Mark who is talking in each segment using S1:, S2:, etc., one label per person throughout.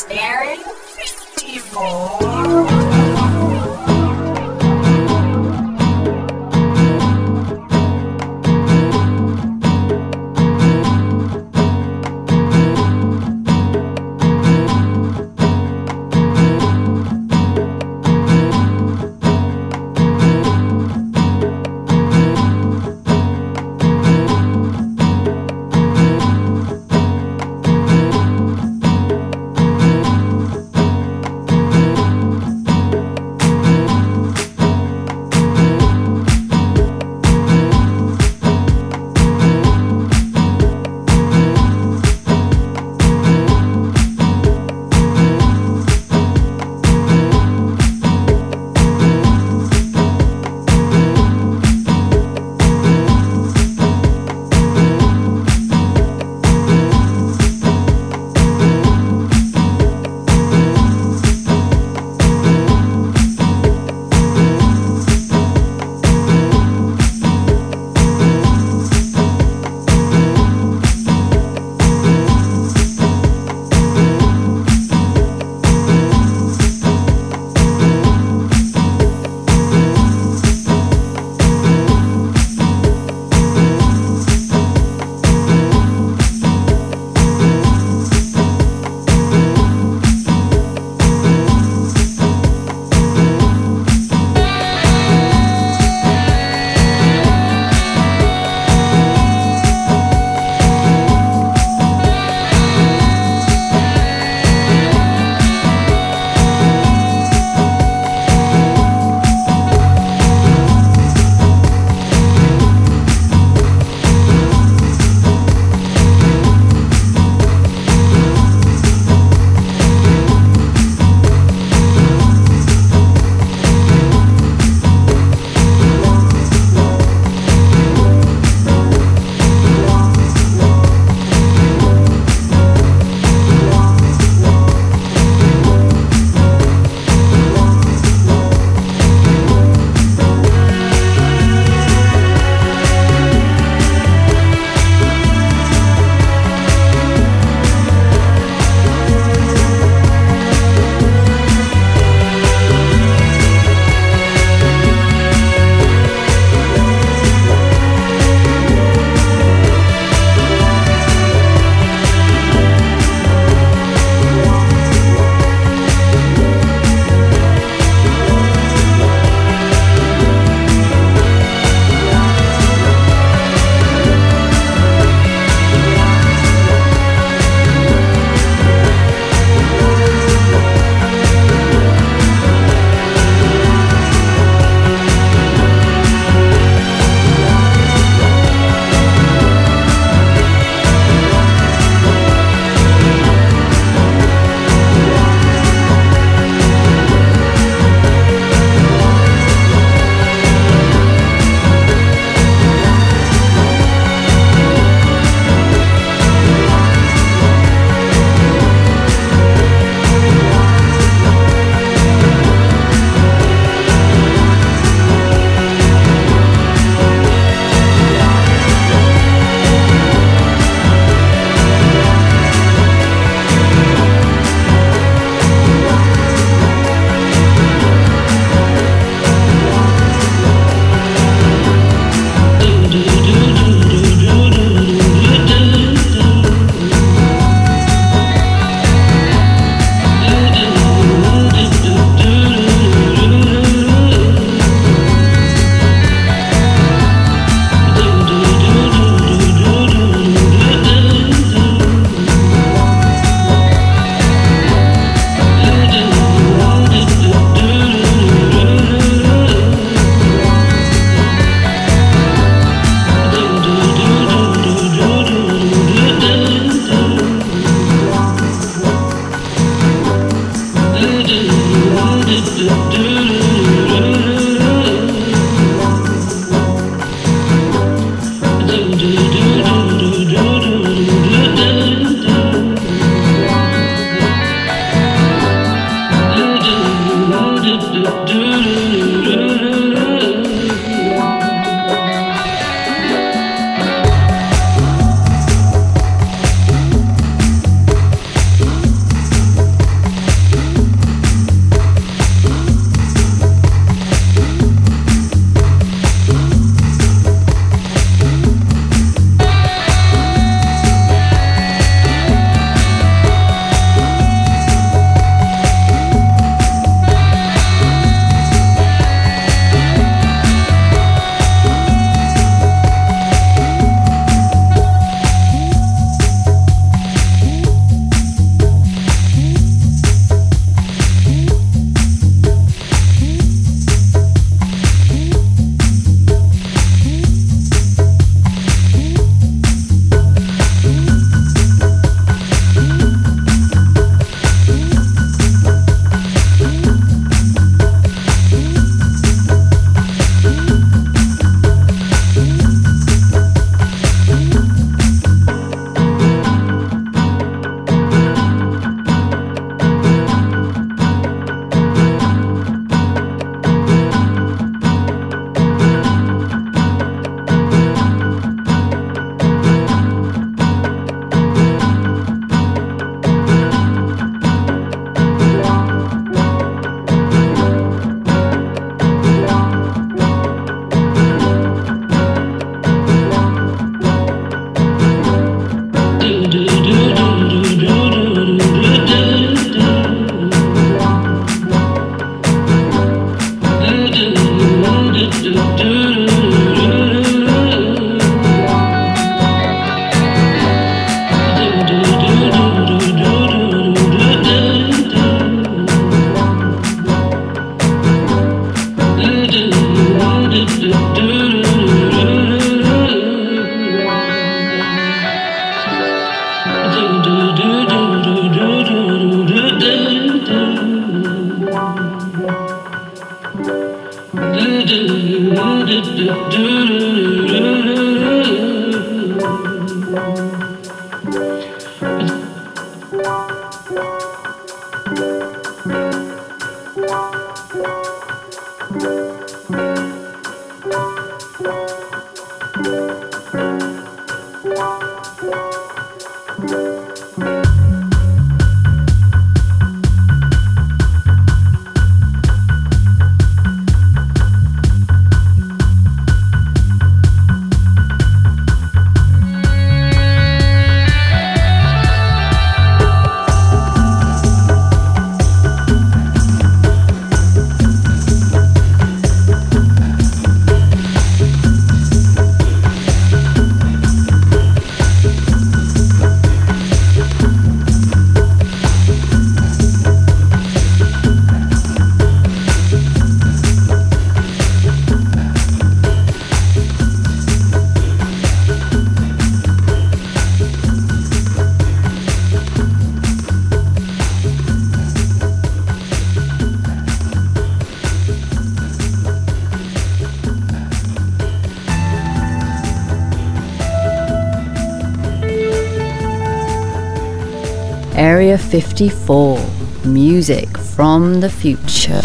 S1: Area 54. Area 54, music from the future.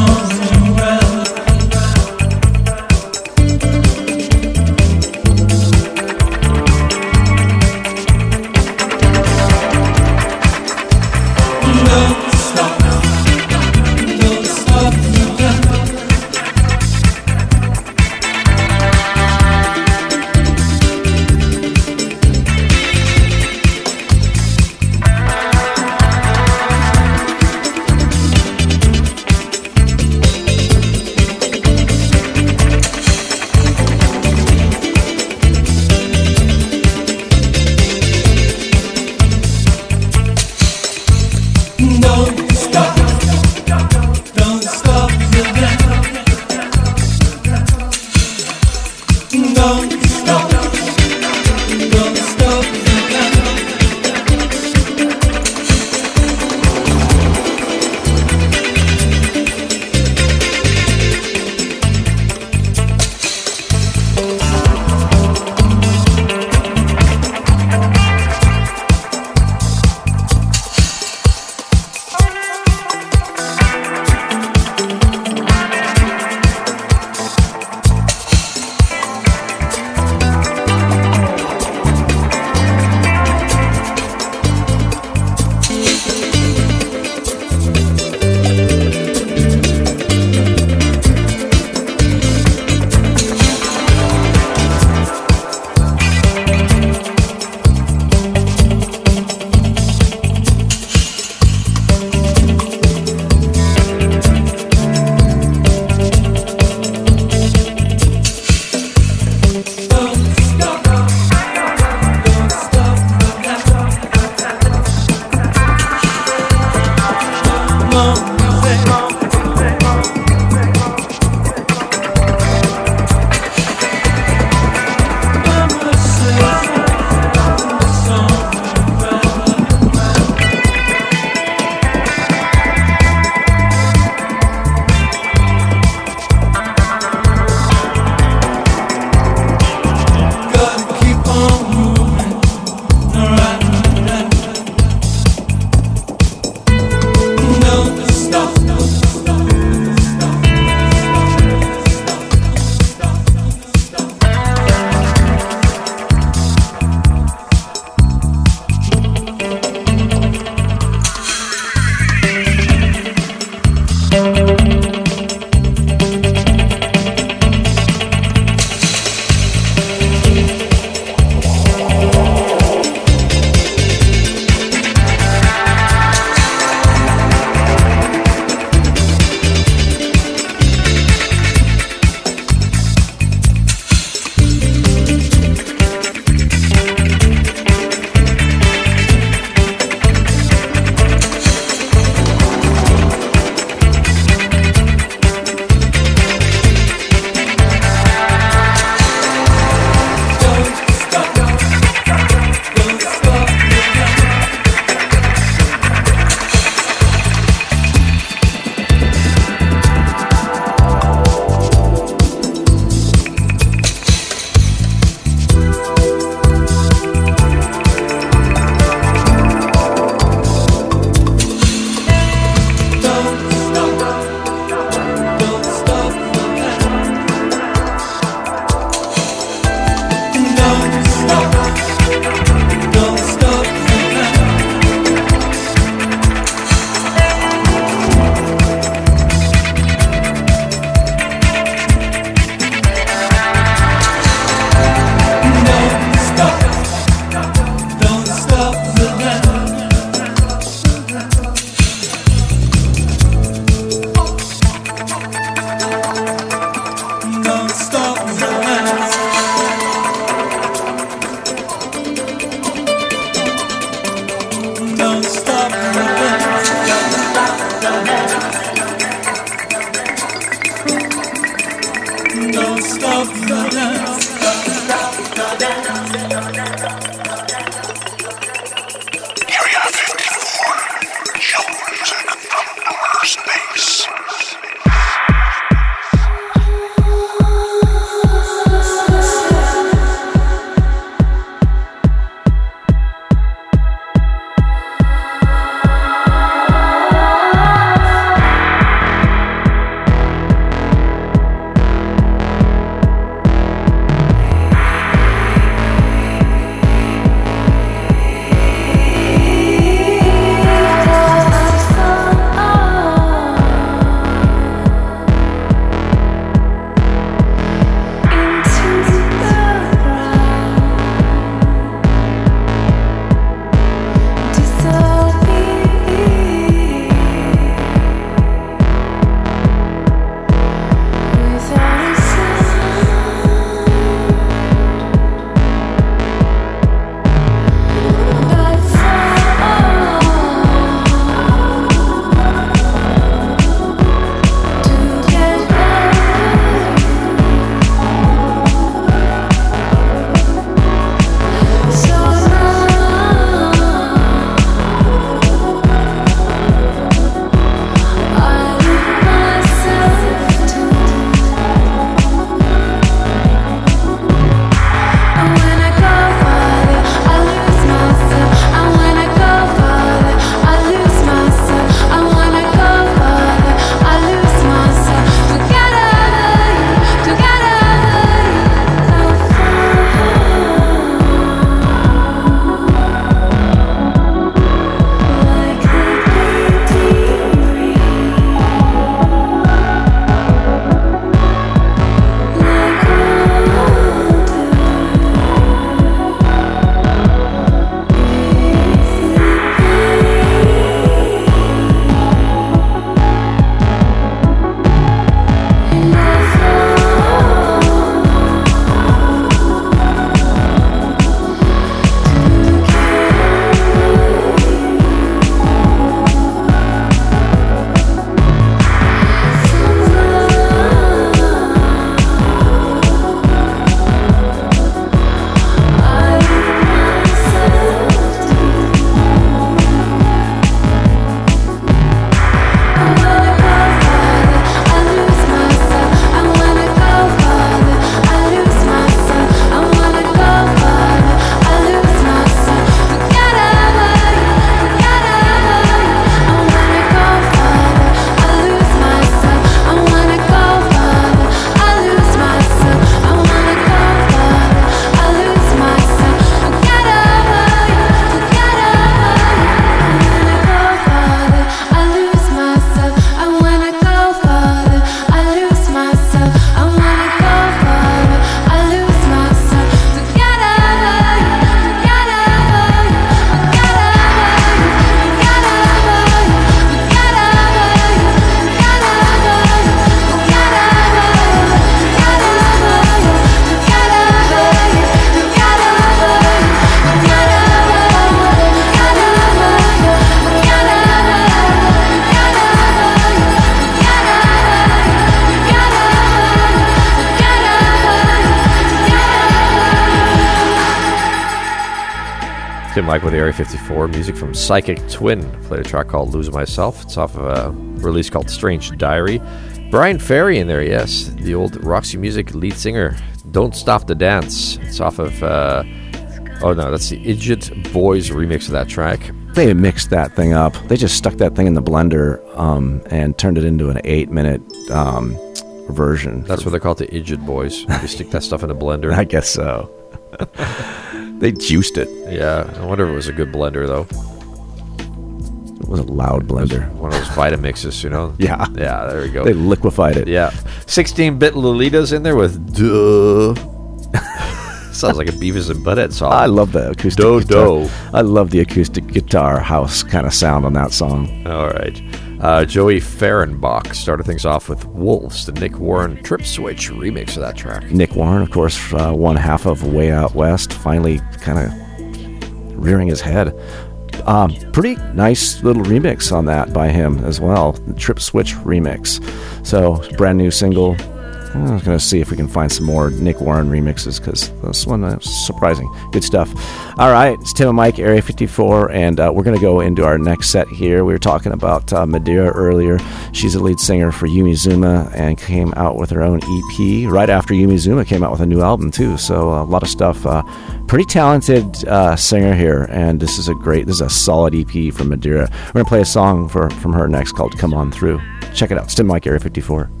S2: Tim Mike with Area 54. Music from Psychic Twin. Played a track called Losing Myself. It's off of a release called Strange Diary. Brian Ferry in there, yes. The old Roxy Music lead singer. Don't Stop the Dance. It's off of... that's the Idiot Boys remix of that track.
S3: They mixed that thing up. They just stuck that thing in the blender and turned it into an 8-minute version.
S2: That's what they're called, the Idiot Boys. You stick that stuff in a blender.
S3: I guess so. They juiced it.
S2: Yeah, I wonder if it was a good blender, though.
S3: It was a loud blender.
S2: One of those Vitamixes, you know?
S3: Yeah.
S2: Yeah, there we go.
S3: They liquefied it.
S2: Yeah. 16-bit Lolita's in there with Duh. Sounds like a Beavis and Butthead song.
S3: I love the acoustic guitar. I love the acoustic guitar house kind of sound on that song.
S2: All right. Joey Fehrenbach started things off with Wolves, the Nick Warren Trip Switch remix of that track.
S3: Nick Warren, of course, one half of Way Out West, finally kind of rearing his head. Pretty nice little remix on that by him as well, the Trip Switch remix. So, brand new single. I'm going to see if we can find some more Nick Warren remixes, because this one is surprising. Good stuff. All right, it's Tim and Mike, Area 54, and we're going to go into our next set here. We were talking about Madeira earlier. She's a lead singer for Yumi Zuma and came out with her own EP right after Yumi Zuma came out with a new album, too. So a lot of stuff. Pretty talented singer here, and this is a solid EP from Madeira. We're going to play a song from her next called Come On Through. Check it out. It's Tim and Mike, Area 54.